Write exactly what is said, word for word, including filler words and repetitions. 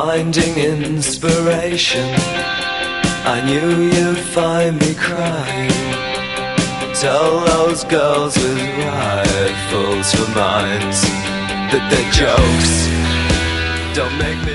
finding inspiration. I knew you'd find me crying. Tell those girls with rifles for minds that their jokes don't make me